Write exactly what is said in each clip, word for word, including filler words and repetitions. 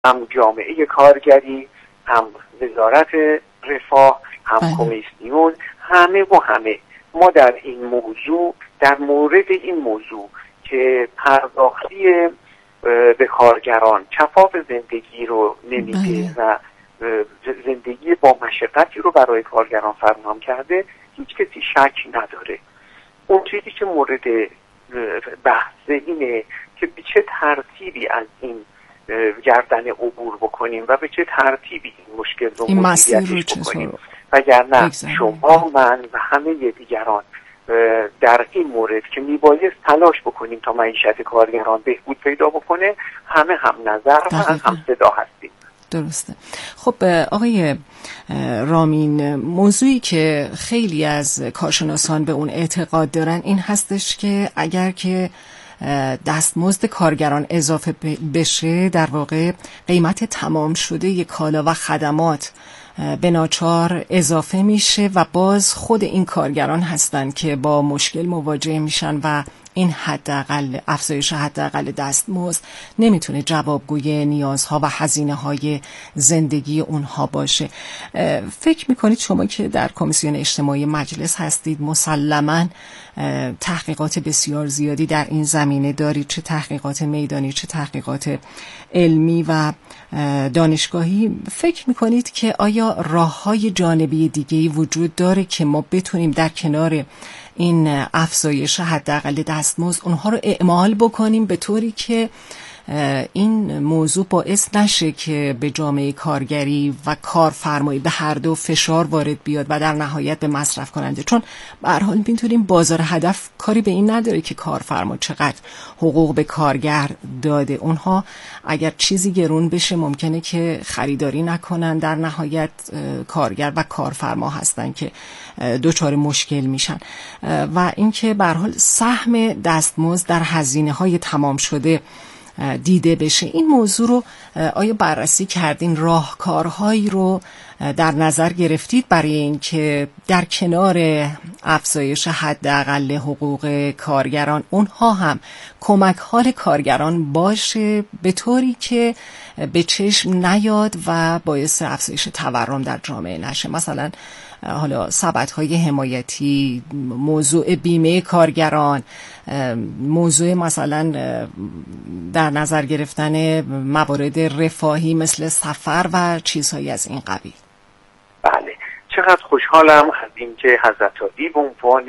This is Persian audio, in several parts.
هم جامعه کارگری، هم وزارت رفاه، هم کمیسیون، همه و همه ما در این موضوع، در مورد این موضوع که پرداختی به کارگران کفاف زندگی رو نمیده و زندگی با مشقتی رو برای کارگران فراهم کرده، هیچ کسی شک نداره. اون چیزی که مورد بحث اینه که به چه ترتیبی از این گردن عبور بکنیم و به چه ترتیبی این مشکل رو مدیریتش بکنیم، وگرنه شما، من و همه دیگران در این مورد که میبایست تلاش بکنیم تا معیشت کارگران بهبود پیدا بکنه، همه هم نظر و هم صدا هستیم. درسته. خب آقای رامین، موضوعی که خیلی از کارشناسان به اون اعتقاد دارن این هستش که اگر که دستمزد کارگران اضافه بشه، در واقع قیمت تمام شده یک کالا و خدمات به ناچار اضافه میشه و باز خود این کارگران هستن که با مشکل مواجه میشن و این حداقل افزایش حداقل دستمزد نمیتونه جوابگوی نیازها و هزینه‌های زندگی اونها باشه. فکر میکنید شما که در کمیسیون اجتماعی مجلس هستید مسلماً تحقیقات بسیار زیادی در این زمینه دارید، چه تحقیقات میدانی چه تحقیقات علمی و دانشگاهی، فکر میکنید که آیا راه‌های جانبی دیگه‌ای وجود داره که ما بتونیم در کنار این افزایش حداقل دستمزد اونها رو اعمال بکنیم به طوری که این موضوع باعث نشه که به جامعه کارگری و کارفرمایی به هر دو فشار وارد بیاد و در نهایت به مصرف کننده؟ چون به هر حال می‌تونیم بازار هدف کاری به این نداره که کارفرما چقدر حقوق به کارگر داده. اونها اگر چیزی گرون بشه ممکنه که خریداری نکنن، در نهایت کارگر و کارفرما هستن که دچار مشکل میشن. و اینکه به هر حال سهم دستمزد در هزینه‌های تمام شده دیده بشه، این موضوع رو آیا بررسی کردین؟ راهکارهایی رو در نظر گرفتید برای اینکه در کنار افزایش حداقل حقوق کارگران اونها هم کمک حال کارگران باشه به طوری که به چشم نیاد و باعث افزایش تورم در جامعه نشه؟ مثلا حالا سبدهای حمایتی، موضوع بیمه کارگران، موضوع مثلا در نظر گرفتن موارد رفاهی مثل سفر و چیزهایی از این قبیل. بله، چقدر خوشحالم از اینکه حضرت علی به عنوان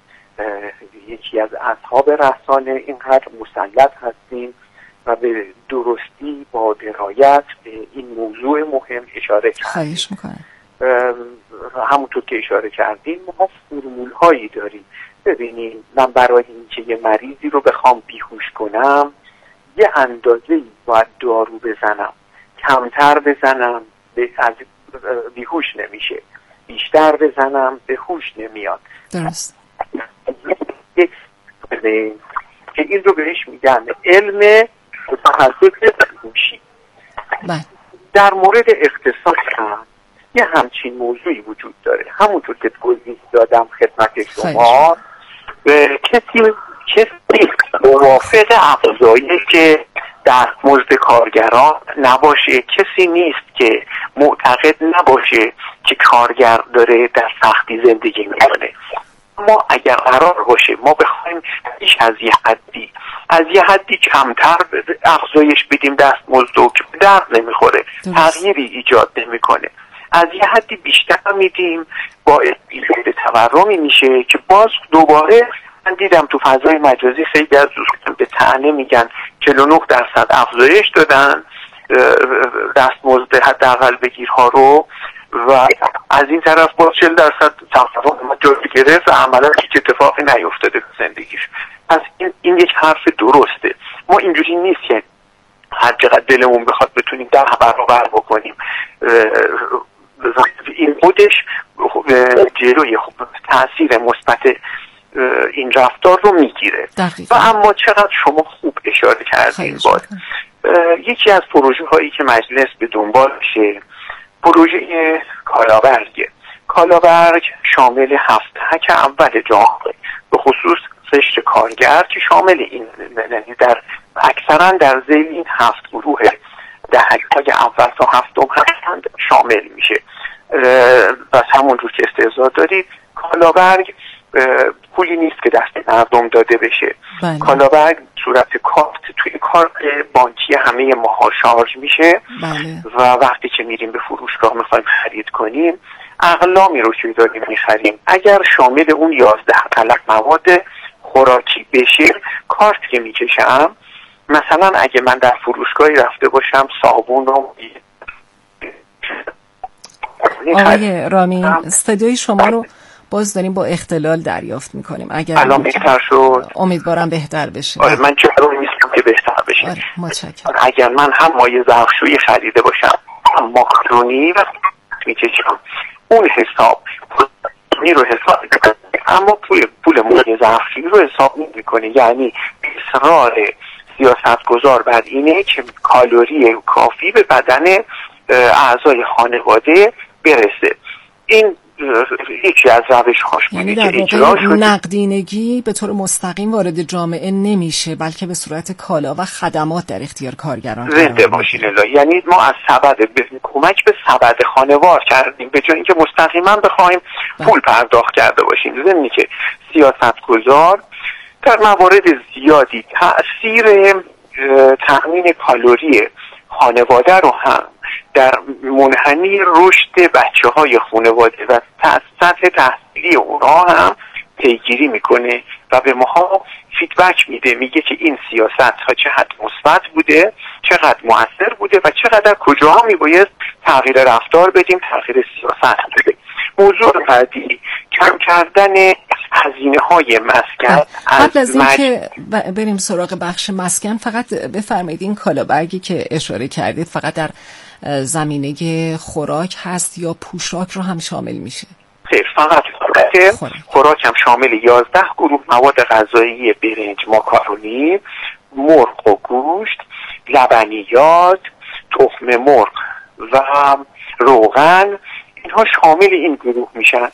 یکی از اصحاب رسانه اینقدر مسلط هستیم و به درستی با درایت به این موضوع مهم اشاره کردیم. خواهش میکنم. همونطور که اشاره کردیم ما فرمول هایی داریم. ببینیم من برای اینکه یه مریضی رو بخوام بیهوش کنم یه اندازه‌ای باید دارو بزنم، کمتر بزنم به از بیهوش نمیشه، بیشتر بزنم به هوش نمیاد. درست. که این رو بهش میگن علم تخصص بیهوشی. بله. در مورد اقتصاد هم یه همچین موضوعی وجود داره. همونطور که توضیح دادم خدمت شما، کسی کسی موافق افزایش دستمزد کارگران نباشه، کسی نیست که معتقد نباشه که کارگر داره در سختی زندگی میکنه. ما اگر قرار باشه ما بخوایم بیش از یه حدی از یه حدی کمتر افزایش بدیم دستمزد رو که به درد نمیخوره، تغییری ایجاد نمیکنه، از یه حدی بیشتر میدیم باعث ایجاد تورمی میشه که باز دوباره من دیدم تو فضای مجازی خیلی از دوستان به طعنه میگن چهل و نه درصد افزایش دادن دستمزد حداقل بگیرها رو و از این طرف باز چهل درصد تورم جلو گرفت و عملا هیچ اتفاقی نیفتاده تو زندگیش. پس این, این یک حرف درسته. ما اینجوری نیست که هر چقدر دلمون بخواد بتونیم در برابر بکنیم. این خودش جلوی تأثیر مثبت این رفتار رو میگیره. و اما چقدر شما خوب اشاره کردین باز یکی از پروژه هایی که مجلس به دنبالشه پروژه کالابرگ. کالابرگ شامل هفت تک اول جامعه به خصوص قشر کارگر که شامل این در اکثرا در ذیل این هفت گروه دهک‌های اول تا هفتم هستند شامل میشه. بس همون رو که استحضار دارید، کالابرگ پولی نیست که دست مردم داده بشه. بله. کالابرگ صورت کارت توی کارت بانکی همه ماها شارژ میشه. بله. و وقتی که میریم به فروشگاه میخوایم خرید کنیم، اقلامی رو که داریم میخریم اگر شامل اون یازده طلب مواد خوراکی بشه، کارت که میکشم، مثلا اگه من در فروشگاهی رفته باشم صابون رو آقای رامین، صدای شما رو باز داریم با اختلال دریافت میکنیم. اگر الان بهتر شد؟ امیدوارم بهتر بشه. آره من چرا نیستم که بهتر بشه. آره متشکرم. اگر من هم مایه ظرفشویی خریده باشم، هم ماکارونی و میکشم، اون حساب پول رو حساب میکنه، اما پول پول مایه ظرفشویی رو حساب نمیکنه. یعنی اصرار سیاستگزار بر اینه که کالری کافی به بدن اعضای خانواده برسه. این یکی از روش‌هاش بوده. یعنی در واقع نقدینگی به طور مستقیم وارد جامعه نمیشه، بلکه به صورت کالا و خدمات در اختیار کارگران. زنده باشین الله. یعنی ما از سبد به کمک به سبد خانوار کردیم به جای اینکه مستقیما بخوایم پول پرداخت کرده باشیم. ضمن که سیاستگزار در موارد زیادی تأثیر تأمین کالری خانواده رو هم در منحنی رشد بچه های خانواده و سطح تحصیلی اونها هم پیگیری میکنه و به ماها فیدبک میده، میگه که این سیاست ها چقدر مثبت بوده، چقدر مؤثر بوده و چقدر کجاها میباید تغییر رفتار بدیم، تغییر سیاست بدیم. موضوع بعدی کم کردن هزینه های مسکن. قبل از این که بریم سراغ بخش مسکن، فقط بفرمایید این کالابرگی که اشاره کردید فقط در زمینه خوراک هست یا پوشاک رو هم شامل میشه؟ خیر، فقط خوراک. خوراک هم شامل یازده گروه مواد غذایی: برنج، ماکارونی، مرغ و گوشت، لبنیات، تخم مرغ و روغن، اینها شامل این گروه میشن.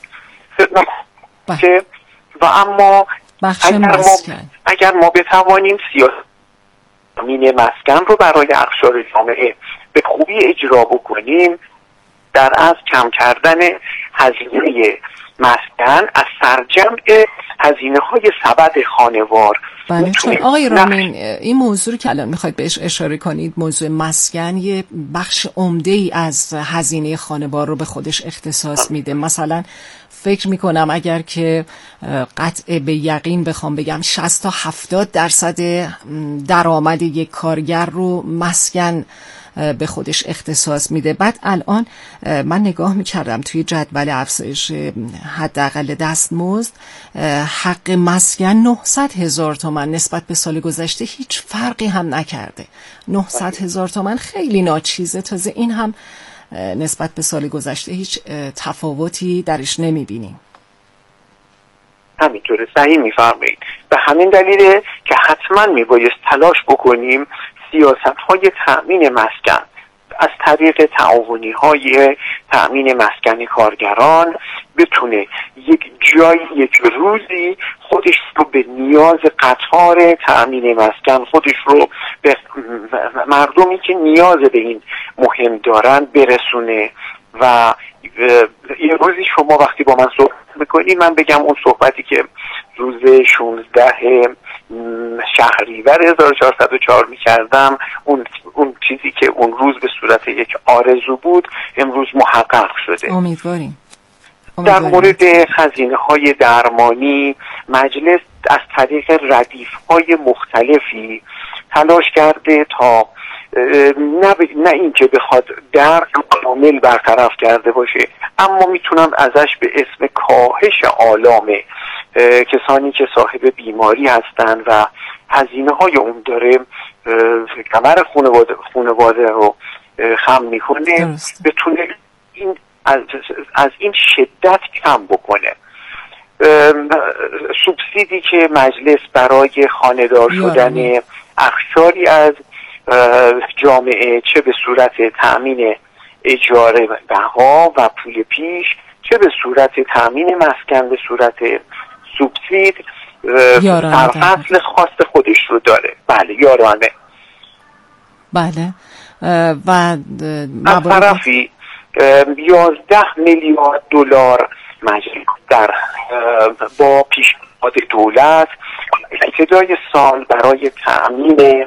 بله. و اما اگر ما, اگر ما بتوانیم سیاست تامین مسکن رو برای اقشار جامعه به خوبی اجرا بکنیم، در از کم کردن هزینه مسکن از سرجمع هزینه های سبد خانوار. بله. چون آقای رامین این موضوع که الان میخواید بهش اشاره کنید، موضوع مسکن یه بخش عمده ای از هزینه خانوار رو به خودش اختصاص میده. مثلا فکر میکنم اگر که قطع به یقین بخوام بگم شصت تا هفتاد درصد درآمد یک کارگر رو مسکن به خودش اختصاص میده. بعد الان من نگاه میکردم توی جدول افزایش حداقل دستمزد، حق مسکن نهصد هزار تومان نسبت به سال گذشته هیچ فرقی هم نکرده. نهصد هزار تومان خیلی ناچیزه، تازه این هم نسبت به سال گذشته هیچ تفاوتی درش نمیبینیم. همینطوره، صحیح میفرمایید. به همین دلیله که حتما میبایست تلاش بکنیم سیاست های تأمین مسکن از طریق تعاونی های تأمین مسکن کارگران بتونه یک جای یک روزی خودش رو به نیاز قطار تأمین مسکن، خودش رو به مردمی که نیاز به این مهم دارن برسونه. و یه روزی شما وقتی با من صحبت میکنید، من بگم اون صحبتی که روز شانزده شهریور هزار و چهارصد و چهار میکردم، اون اون چیزی که اون روز به صورت یک آرزو بود امروز محقق شده. امیدواریم. در مورد هزینه های درمانی، مجلس از طریق ردیف های مختلفی تلاش کرده تا نه, ب... نه این که بخواد درد کامل برطرف کرده باشه، اما میتونم ازش به اسم کاهش آلام کسانی که صاحب بیماری هستن و هزینه های اون داره کمر خانواده خانواده رو خم میکنه، بتونه این از, از این شدت کم بکنه. سوبسیدی که مجلس برای خانه‌دار شدن اخشاری از جامعه، چه به صورت تأمین اجاره بها و پول پیش، چه به صورت تأمین مسکن به صورت سوبسید، در فصل خاص خودش رو داره. بله، یارانه. بله. و از طرفی یازده میلیارد دلار مجلس در با پیشنهاد دولت ابتدای سال برای تأمین.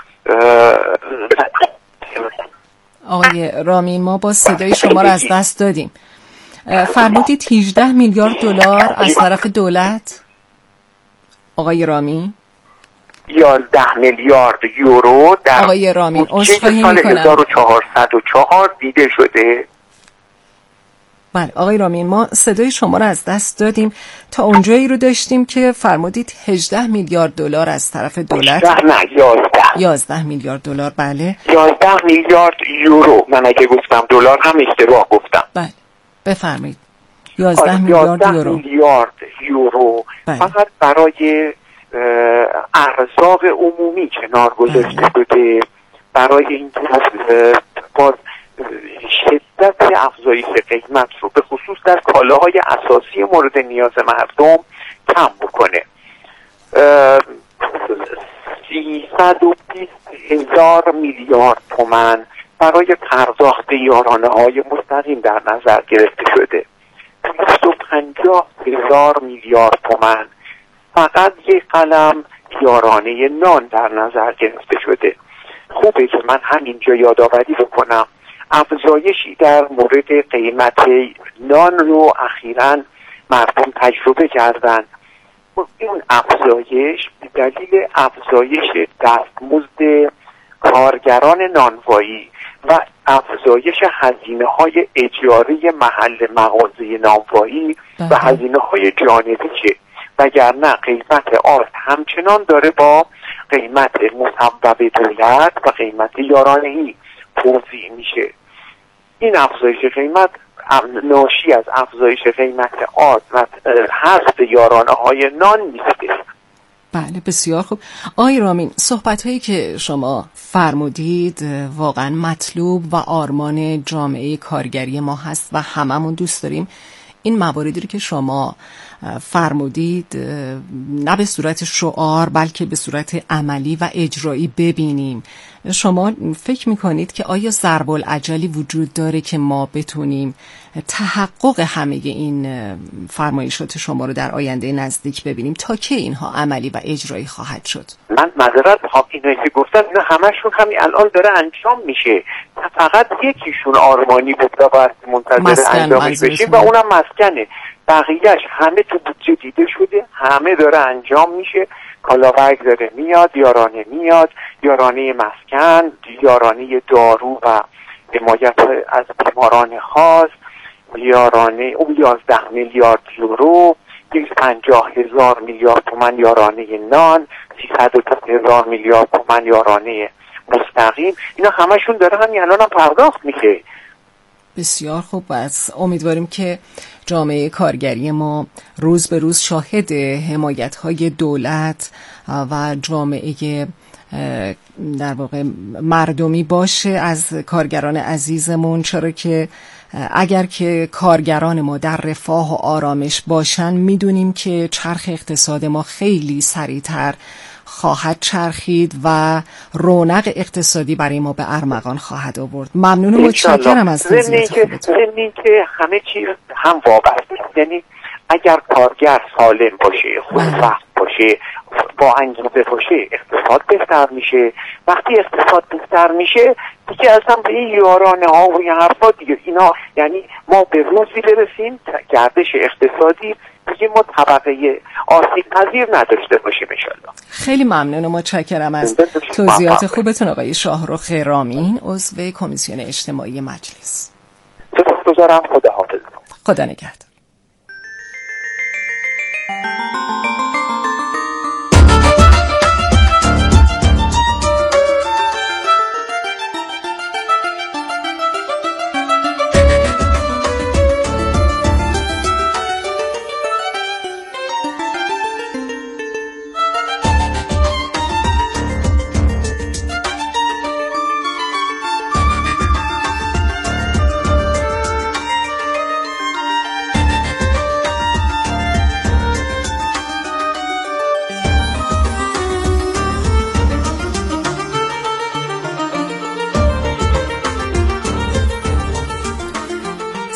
آقای رامین ما با صدای شما را از دست دادیم. فرمودید هجده میلیارد دلار از طرف دولت. آقای رامین یازده میلیارد یورو در آقای رامین عذرخواهی میکنم هزار و چهارصد و چهار دیده شده. بله آقای رامین ما صدای شما را از دست دادیم. تا اونجایی رو داشتیم که فرمودید هجده میلیارد دلار از طرف دولت. هجده نه یازده یازده میلیارد دلار. بله یازده میلیارد یورو. من اگه گفتم دلار هم اشتباه گفتم. بله بفرمایید. یازده میلیارد یورو میلیارد یورو بله. فقط برای ارزاق عمومی کنار گذاشته شده برای اینکه باز شدت افزایش قیمت رو به خصوص در کالاهای اساسی مورد نیاز مردم کم بکنه. سیصد و بیست هزار میلیارد تومان برای پرداخت یارانه های مستقیم در نظر گرفته شده. دویست و پنجاه هزار میلیارد تومان فقط یک قلم یارانه نان در نظر گرفته شده. خوبه که من همینجا یادآوری بکنم افزایشی در مورد قیمت نان رو اخیراً مردم تجربه کردن. این افزایش به دلیل افزایش دستمزد کارگران نانوایی و افزایش هزینه های اجاری محل مغازه نانوایی و هزینه های جانبیه، وگرنه قیمت آرد همچنان داره با قیمت مصوب دولت و قیمت یارانه‌ای توزیع میشه. این افزایش قیمت ناشی از افزایش قیمت آرد و حذف یارانه های نان نیسته. بله بسیار خوب. آقای رامین صحبت هایی که شما فرمودید واقعا مطلوب و آرمان جامعه کارگری ما هست و هممون دوست داریم این مواردی رو که شما فرمودید نه به صورت شعار بلکه به صورت عملی و اجرایی ببینیم. شما فکر میکنید که آیا ضرب العجلی وجود داره که ما بتونیم تحقق همه این فرمایشات شما رو در آینده نزدیک ببینیم؟ تا که اینها عملی و اجرایی خواهد شد؟ من معذرت میخوام اینایی که گفتن اینا همشون همین الان داره انجام میشه. فقط یکیشون آرمانی بود و باید منتظر انجامش بشیم و اونم مسکنه. بقیهش همه تو بودجه دیده شده، همه داره انجام میشه. کالاورگ داره میاد، یارانه میاد، یارانه مسکن، یارانه دارو و حمایت از بیماران خاص، یارانه اون یازده میلیارد یورو، یک پنجاه هزار میلیارد تومان یارانه نان، سیصد و بیست هزار میلیارد تومان یارانه مستقیم. اینا همشون داره همین الان هم پرداخت میشه. بسیار خوب. بس امیدواریم که جامعه کارگری ما روز به روز شاهد حمایت‌های دولت و جامعه در واقع مردمی باشه از کارگران عزیزمون، چرا که اگر که کارگران ما در رفاه و آرامش باشن میدونیم که چرخ اقتصاد ما خیلی سریعتر خواهد چرخید و رونق اقتصادی برای ما به ارمغان خواهد آورد. ممنون و متشکرم از توضیحات خودتون. ضمن که همه چیز هم وابسته، یعنی اگر کارگر سالم باشه، خوشبخت باشه، با انگیزه باشه، اقتصاد بهتر میشه. وقتی اقتصاد بهتر میشه دیگه اصلا به این یارانه ها و این حرفا دیگه اینا، یعنی ما به روزی برسیم گردش اقتصادی دیگه ما طبقه آسیب پذیر نداشته باشیم انشالله. خیلی ممنون و متشکرم از توضیحات خوبتون آقای شاهرخ رامین، عضو کمیسیون اجتماعی مجلس. سپاسگزارم. خدا حافظ. خدا نگهدار.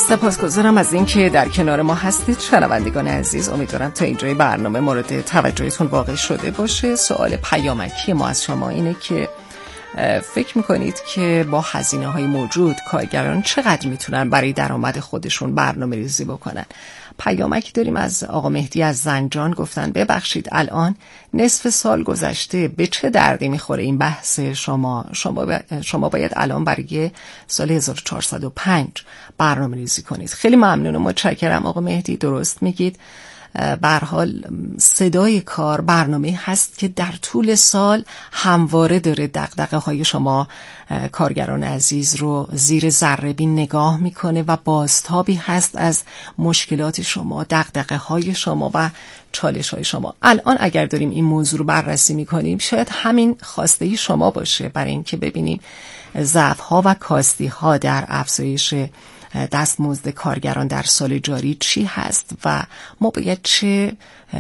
سپاسگزارم از اینکه در کنار ما هستید شنوندگان عزیز. امیدوارم تا اینجای برنامه مورد توجهتون واقع شده باشه. سوال پیامکی ما از شما اینه که فکر میکنید که با هزینه های موجود کارگران چقدر میتونن برای درآمد خودشون برنامه ریزی بکنن؟ پیامکی داریم از آقا مهدی از زنجان. گفتن ببخشید الان نصف سال گذشته، به چه دردی میخوره این بحث شما؟ شما, ب... شما باید الان برای سال هزار و چهارصد و پنج برنامه ریزی کنید. خیلی ممنونم، متشکرم آقا مهدی، درست میگید. به هر حال صدای کار برنامه هست که در طول سال همواره داره دغدغه های شما کارگران عزیز رو زیر ذره بین نگاه میکنه و بازتابی هست از مشکلات شما، دغدغه های شما و چالش های شما. الان اگر داریم این موضوع رو بررسی میکنیم شاید همین خواسته شما باشه برای اینکه ببینیم ضعف ها و کاستی ها در افزایش دستمزد کارگران در سال جاری چی هست و ما باید چه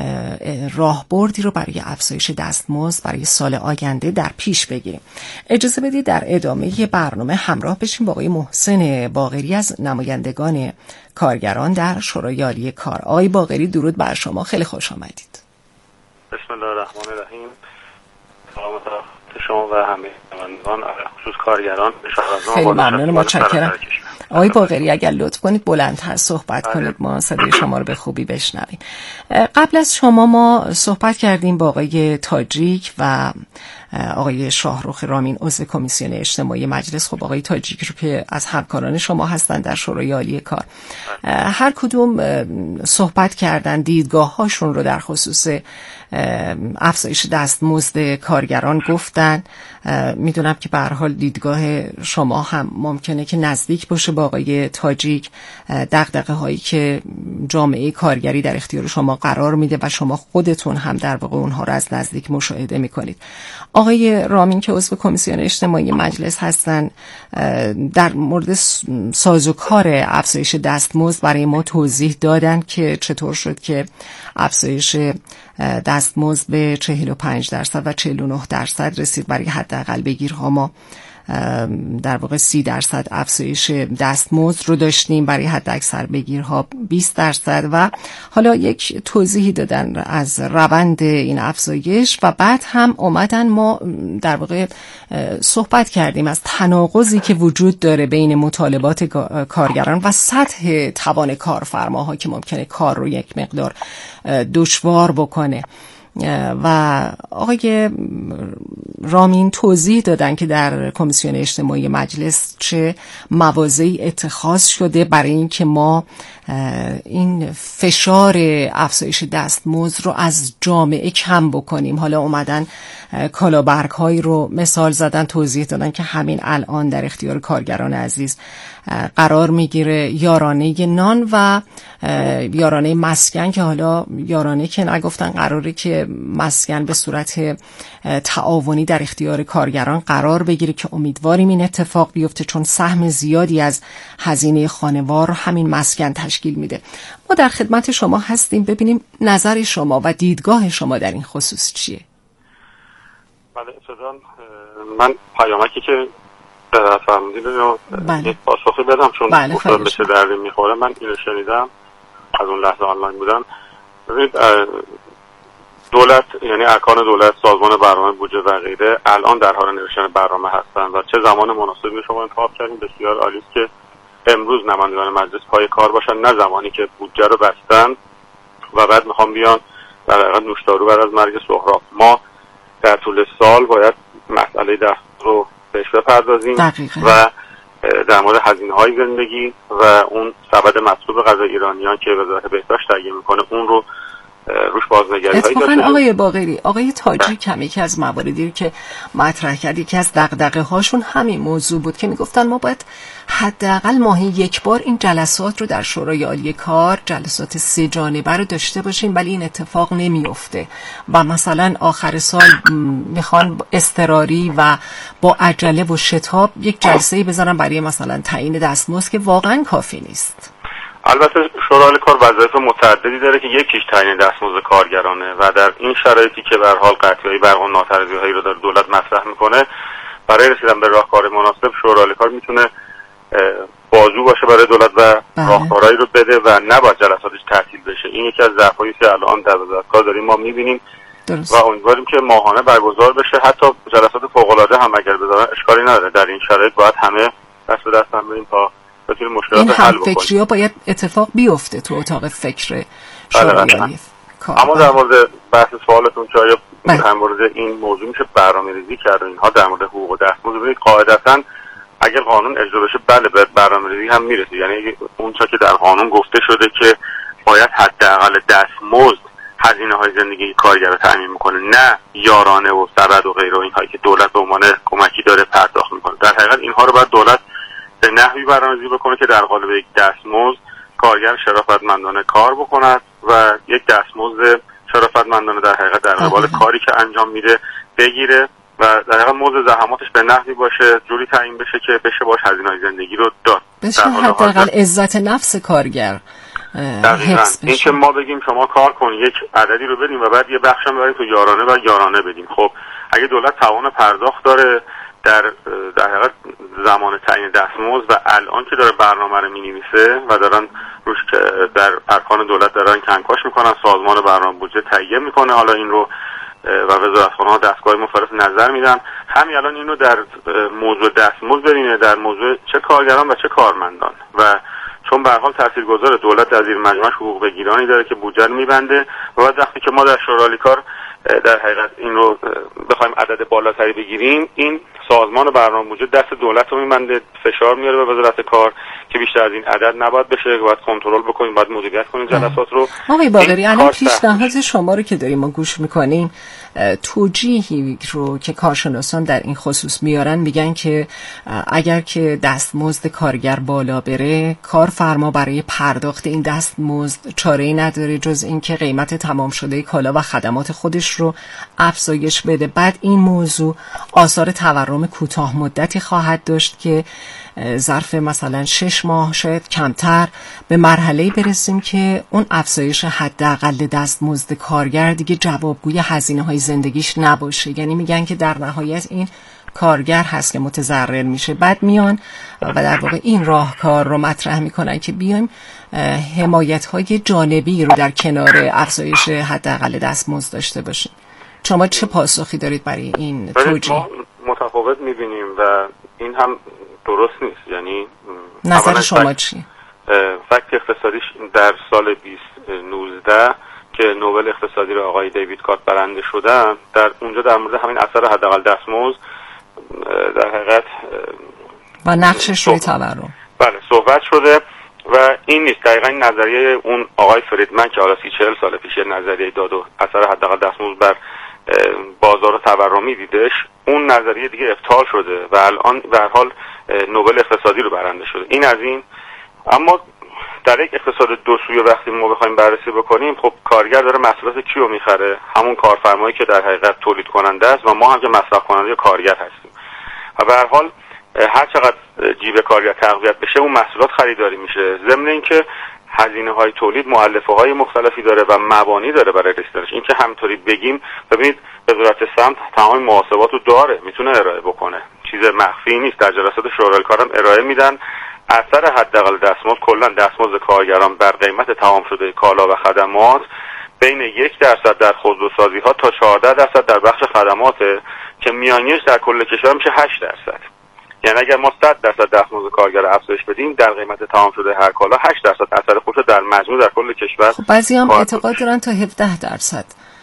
راهبردی رو برای افزایش دستمزد برای سال آینده در پیش بگیریم. اجازه بدید در ادامه برنامه همراه بشیم با آقای محسن باقری از نمایندگان کارگران در شورای عالی کار. آقای باقری درود بر شما، خیلی خوش آمدید. بسم الله الرحمن الرحیم. سلامت شما و همه نمایندگان خصوص کارگران. خیلی ممنون، متشکرم. آقای باقری اگر لطف کنید بلندتر صحبت کنید، ما صدای شما رو به خوبی بشنویم. قبل از شما ما صحبت کردیم با آقای تاجیک و آقای شاهرخ رامین عضو کمیسیون اجتماعی مجلس. خب آقای تاجیک رو که از همکاران شما هستن در شورای عالی کار، هر کدوم صحبت کردن دیدگاه هاشون رو در خصوص افزایش دستمزد کارگران گفتن. میدونم که به هر حال دیدگاه شما هم ممکنه که نزدیک باشه با آقای تاجیک. دغدغه هایی که جامعه کارگری در اختیار شما قرار میده و شما خودتون هم در واقع اونها رو از نزدیک مشاهده میکنید. آقای رامین که عضو کمیسیون اجتماعی مجلس هستن در مورد سازوکار افزایش دستمزد برای ما توضیح دادن که چطور شد که افزایش دستمزد به چهل و پنج درصد و چهل و نه درصد رسید. برای حداقل بگیرها ما در واقع سی درصد افزایش دستمزد رو داشتیم، برای حد اکثر بگیرها بیست درصد و حالا یک توضیحی دادن از روند این افزایش و بعد هم اومدن ما در واقع صحبت کردیم از تناقضی که وجود داره بین مطالبات کارگران و سطح توان کارفرماها که ممکنه کار رو یک مقدار دشوار بکنه. و آقای رامین توضیح دادن که در کمیسیون اجتماعی مجلس چه مواضعی اتخاذ شده برای اینکه ما این فشار افزایش دستمزد رو از جامعه کم بکنیم. حالا اومدن کالابرگ هایی رو مثال زدن، توضیح دادن که همین الان در اختیار کارگران عزیز قرار میگیره یارانه نان و یارانه مسکن، که حالا یارانه که نگفتن، قراره که مسکن به صورت تعاونی در اختیار کارگران قرار بگیره که امیدواریم این اتفاق بیفته چون سهم زیادی از هزینه خانوار همین مسکن تشکیل میده. ما در خدمت شما هستیم، ببینیم نظر شما و دیدگاه شما در این خصوص چیه. بله ابتداً من پیامکی که در فرمودین رو یک پاسخی بدم چون بله گفتم به چه دردی میخوره. من اینو شنیدم از اون لحظه آنلاین بودم. ببینید دولت یعنی ارکان دولت، سازمان برنامه بودجه و غیره الان در حال نوشتن برنامه هستن و چه زمان مناسبی شما انتخاب کردین. بسیار عالی است که امروز نمایندگان مجلس پای کار باشن، نه زمانی که بودجه رو بستن و بعد میخوام بیان در حقیقت نوشدارو بعد از مرگ سهراب. ما در طول سال باید مسئله دست رو بهش بپردازیم دقیقا. و در مورد هزینه‌های زندگی و اون سبد مطلوب غذای ایرانیان که وزارت بهداشت تهیه میکنه اون رو روش بازنگری هایی داشته. آقای باقری، آقای تاجیک هم یکی از مواردی که مطرح کرد، یکی از دغدغه هاشون همین موضوع بود که میگفتن ما باید حداقل ماهی یک بار این جلسات رو در شورای عالی کار، جلسات سه جانبه رو داشته باشیم، ولی این اتفاق نمیفته و مثلا آخر سال میخوان اضطراری و با عجله و شتاب یک جلسه‌ای بذارن برای مثلا تعیین دستمزد که واقعا کافی نیست. البته شورای کار وظایف متعددی داره که یکیش تعیین دستمزد کارگرانه و در این شرایطی که به هر حال قطعی‌های برق و ناترازی‌هایی رو داره دولت مطرح میکنه، برای رسیدن به راهکار مناسب شورای کار میتونه بازو باشه برای دولت و راه مشاورایی رو بده و نباید جلساتش تعطیل بشه. این یکی از ضعفایی که الان در وزارتگاه داریم ما می‌بینیم و امیدواریم که ماهانه برگزار بشه. حتی جلسات فوق‌العاده هم اگر بذارن اشکالی نداره. در این شرایط باید همه دست به دست هم بریم تا بتونیم مشکلات حل بکنیم. این هم فکری‌ها باید اتفاق بیفته تو اتاق فکر شورای کار. اما در مورد بحث سوالتون که آیا در مورد این موضوع میشه برنامه‌ریزی کرد اینها در مورد حقوق و دستمزد، ببینید قاعدتاً اگر قانون اجرا بشه بله به برنامه‌ریزی هم میرسه. یعنی اون چیزی که در قانون گفته شده که باید حداقل دستمزد هزینه‌های زندگی کارگر رو تامین میکنه، نه یارانه و سبد و غیره و اینهایی که دولت به عنوان کمکی داره پرداخت میکنه. در حقیقت اینها رو باید دولت به نحوی برنامه‌ریزی بکنه که در قالب یک دستمزد کارگر شرافتمندانه کار بکند و یک دستمزد شرافتمندانه در حقیقت در قبال کاری که انجام میده بگیره و در حقیقت مزد زحماتش به نحوی باشه جوری تعیین بشه که بشه باش هزینه‌های زندگی رو داد. بشه حداقل عزت نفس کارگر حفظ بشه. این که ما بگیم شما کار کن یک عددی رو بدیم و بعد یه بخشم ببریم تو یارانه و یارانه بدیم. خب اگه دولت توان پرداخت داره در در حقیقت زمان تعیین دستمزد و الان که داره برنامه رو می‌نویسه و دارن روش در ارکان دولت دارن کنکاش میکنن، سازمان برنامه بودجه تهیه میکنه حالا این رو و وزارتخانه‌ها دستگاه مختلف نظر میدن، همین الان اینو در موضوع دستمزد ببینه، در موضوع چه کارگران و چه کارمندان و چون به هر حال تاثیرگذار دولت در زیر مجموعه حقوق بگیرانی داره که بودجه رو میبنده و بعد وقتی که ما در شورای کار در حقیقت این رو بخوایم عدد بالاتری بگیریم، این سازمان برنامه بودجه دست دولت رو میبنده، فشار میاره به وزارت کار که بیشتر از این عدد نباید بشه، باید کنترل بکنیم، باید مدیریت کنیم جلسات رو. آقای باقری الان پیشنهاد شما رو که داریم ما گوش میکنیم، توجیهی رو که کارشناسان در این خصوص میارن میگن که اگر که دستمزد کارگر بالا بره، کارفرما برای پرداخت این دستمزد چاره‌ای نداره جز اینکه قیمت تمام شده کالا و خدمات خودش رو افزایش بده. بعد این موضوع آثار تورم کوتاه مدتی خواهد داشت که ظرف مثلا شش ماه شاید کمتر به مرحله‌ای برسیم که اون افزایش حداقل دستمزد کارگر دیگه جوابگوی هزینه‌های زندگیش نباشه. یعنی میگن که در نهایت این کارگر هست که متضرر میشه. بعد میان و در واقع این راهکار رو مطرح میکنن که بیایم حمایت‌های جانبی رو در کنار افزایش حداقل دستمزد داشته باشیم. شما چه پاسخی دارید برای این توجیه؟ ما متفاوت میبینیم و این هم درست نیست. یعنی نظر شما چیه؟ فکت اقتصادیش در سال بیست نوزده که نوبل اقتصادی رو آقای دیوید کارت برنده شدن، در اونجا در مورد همین اثر حداقل دستمزد در حقیقت و نقشش روی تورم بله صحبت شده و این نیست. دقیقاً این نظریه اون آقای فریدمن که حالا سی چهل سال پیش نظریه داد و اثر حداقل دستمزد بر بازار تورمی دیدش، اون نظریه دیگه ابطال شده و الان به هر حال نوبل اقتصادی رو برنده شده. این از این. اما در یک اقتصاد دو سویه وقتی ما بخوایم بررسی بکنیم، خب کارگر داره محصولات کیو میخره؟ همون کارفرمایی که در حقیقت تولید کننده است و ما هم که مصرف کننده کارگر هستیم و به هر حال هر چقدر جیب کارگر تقویت بشه اون محصولات خریداری میشه. ضمن اینکه هزینه های تولید مؤلفه های مختلفی داره و مبانی داره برای رسیدنش. این که همینطوری بگیم، ببینید وزارت سمت تمام محاسبات رو داره، میتونه ارائه بکنه، چیز مخفی نیست. در جلسات شورای کار هم ارائه میدن. اثر حداقل دستمزد کلا دستمزد کارگران بر قیمت تمام شده کالا و خدمات بین یک درصد در خودروسازی ها تا چهارده درصد در بخش خدمات که میانگینش در کل کشور میشه هشت درصد. یعنی اگر ما صد درصد دستمزد کارگر افزایش بدیم در قیمت تمام شده هر کالا هشت درصد اثر خودش در مجموع در کل کشور. خب بعضی هم اعتقاد دارن تا هفده درصد.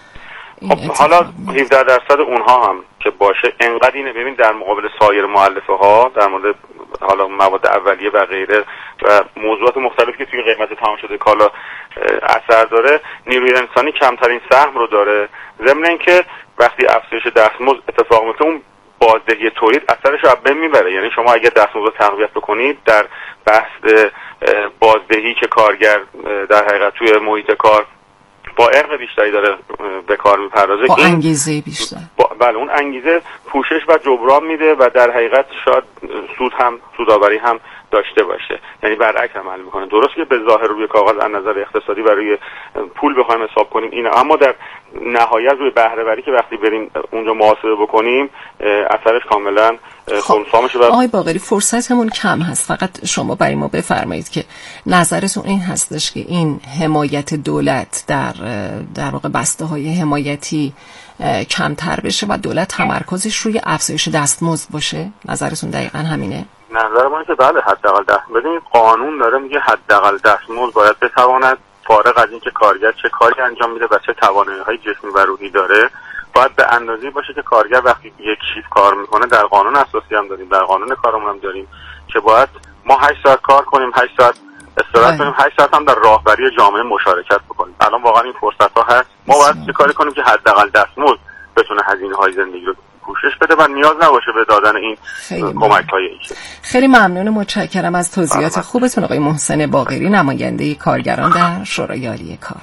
خب حالا هفده درصد اونها هم که باشه انقدر اینه. ببین در مقابل سایر مؤلفه ها در مورد حالا مواد اولیه و غیره و موضوعات مختلفی که توی قیمت تمام شده کالا اثر داره، نیروی انسانی کمترین سهم رو داره. ضمن اینکه وقتی افزایش دستمزد اتفاق میفته اون بازدهی تولید اثرش رو بین میبره. یعنی شما اگه دستمزد رو تقویت بکنید در بحث بازدهی که کارگر در حقیقت توی محیط کار با ارق بیشتری داره به کار میپردازه، با انگیزه بیشتر، بله اون انگیزه پوشش و جبران میده و در حقیقت شاید سود هم سودآوری هم داشته باشه، یعنی برعکس عمل میکنه. درست که به ظاهر روی کاغذ از نظر اقتصادی و روی پول بخوایم حساب کنیم اینه، اما در نهایت روی بهره وری که وقتی بریم اونجا محاسبه بکنیم اثرش کاملا خنثی میشه. آقای باقری فرصتمون کم هست، فقط شما برای ما بفرمایید که نظرتون این هستش که این حمایت دولت در در واقع بسته های حمایتی کمتر بشه و دولت تمرکزش روی افزایش دستمزد باشه؟ نظرتون دقیقاً همینه؟ نظر من که بله، حداقل دست ببینید قانون داره میگه حداقل دستمزد باید بتواند فارغ از اینکه کارگر چه کاری انجام میده و چه توانایی‌های جسمی و روحی داره باید به اندازه‌ای باشه که کارگر وقتی یک شیفت کار میکنه، در قانون اساسی هم داریم، در قانون کارمون هم داریم که باید ما هشت ساعت کار کنیم، هشت ساعت استراحت کنیم، هشت ساعت هم در راهبری جامعه مشارکت بکنیم. الان واقعا این فرصت‌ها هست، ما باید چه کاری کنیم که حداقل دستمزد بتونه هزینه‌های زندگی رو پوشش بده و نیاز نباشه به دادن این کمک‌های این. خیلی ممنون و متشکرم از توضیحات خوبتون آقای محسن باقری، نماینده کارگران در شورای عالی کار.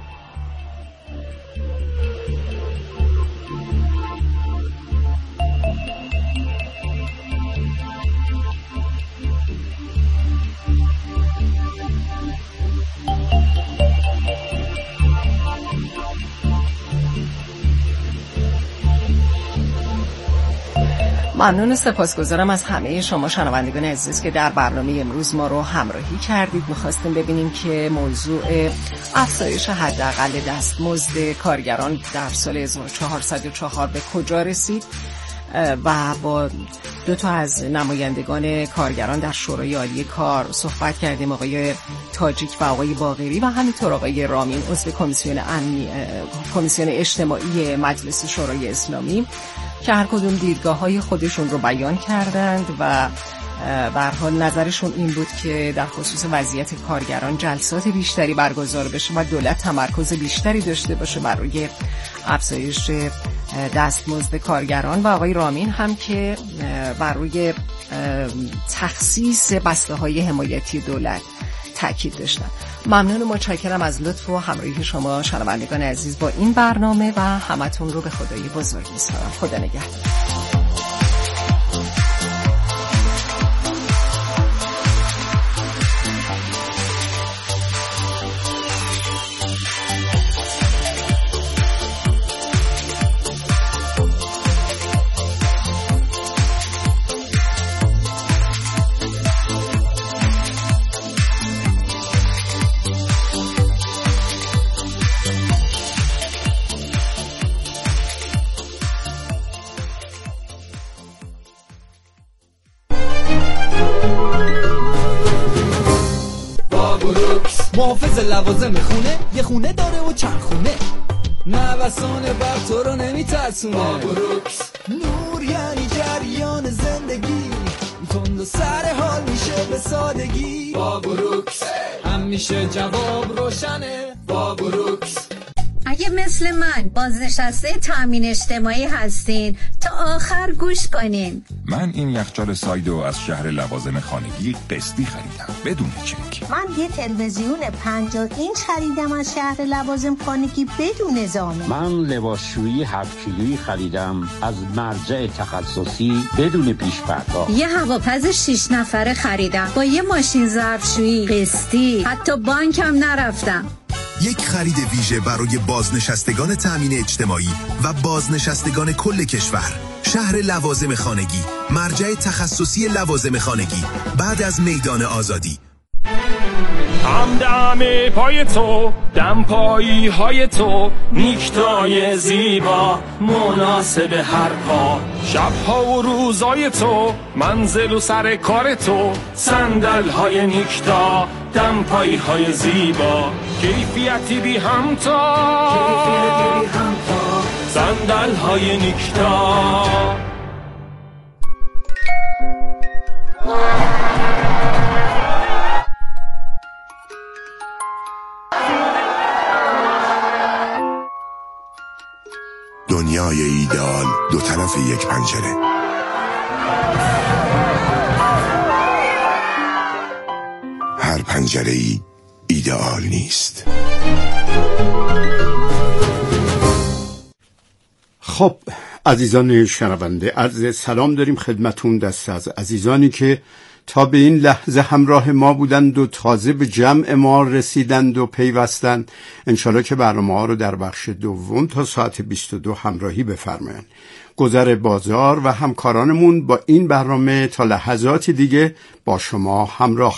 ممنون و سپاسگزارم از همه شما شنوندگان عزیز که در برنامه امروز ما رو همراهی کردید. می‌خواستیم ببینیم که موضوع افزایش حداقل دستمزد کارگران در سال هزار و چهارصد و چهار به کجا رسید و با دو تا از نمایندگان کارگران در شورای عالی کار صحبت کردیم، آقای تاجیک و آقای باقری و همینطور آقای رامین عضو کمیسیون امنی کمیسیون اجتماعی مجلس شورای اسلامی که هر کدوم دیدگاه‌های خودشون رو بیان کردند و به هر حال نظرشون این بود که در خصوص وضعیت کارگران جلسات بیشتری برگزار بشه و دولت تمرکز بیشتری داشته باشه بر روی افزایش دستمزد کارگران و آقای رامین هم که بر روی تخصیص بسته‌های حمایتی دولت تاکید داشتن. ممنون و متشکرم از لطف و همراهی شما شنوندگان عزیز با این برنامه و همتون رو به خدای بزرگ می‌سپارم. خدا نگهدار. محافظ لوازم خونه یه خونه داره و چند خونه، نوسان برق تو رو نمیترسونه. بابروکس نور یعنی جریان زندگی، تند و سر حال میشه به سادگی. بابروکس همیشه جواب روشنه. بابروکس اگه مثل من بازنشسته تامین اجتماعی هستین تا آخر گوش کنین. من این یخچال سایدو از شهر لوازم خانگی قسطی خریدم بدون چک. من یه تلویزیون پنجاه اینچ خریدم از شهر لوازم خانگی بدون ضامن. من لباسشویی هفت کیلویی خریدم از مرجع تخصصی بدون پیش پرداخت. یه هواپز شش نفره خریدم با یه ماشین ظرفشویی قسطی، حتی بانکم نرفتم. یک خرید ویژه برای بازنشستگان تامین اجتماعی و بازنشستگان کل کشور. شهر لوازم خانگی، مرجع تخصصی لوازم خانگی، بعد از میدان آزادی. هم دم پای تو، دم پایی های تو، نیکتای زیبا مناسب هر پا. شبها و روزای تو، منزل و سر کار تو، صندل های نیکتا، دم پایی های زیبا، کیفیتی بی همتا، کیفیتی بی همتا، صندل های نیکتا. دنیای ایدئال دو طرف یک پنجره. هر پنجره‌ای ایدئال نیست. خب عزیزان شنونده، عرض سلام داریم خدمتون دست از عزیزانی که تا به این لحظه همراه ما بودند و تازه به جمع ما رسیدند و پیوستند. انشالله که برنامه ها رو در بخش دوم تا ساعت بیست و دو همراهی بفرمایند. گذر بازار و همکارانمون با این برنامه تا لحظاتی دیگه با شما همراه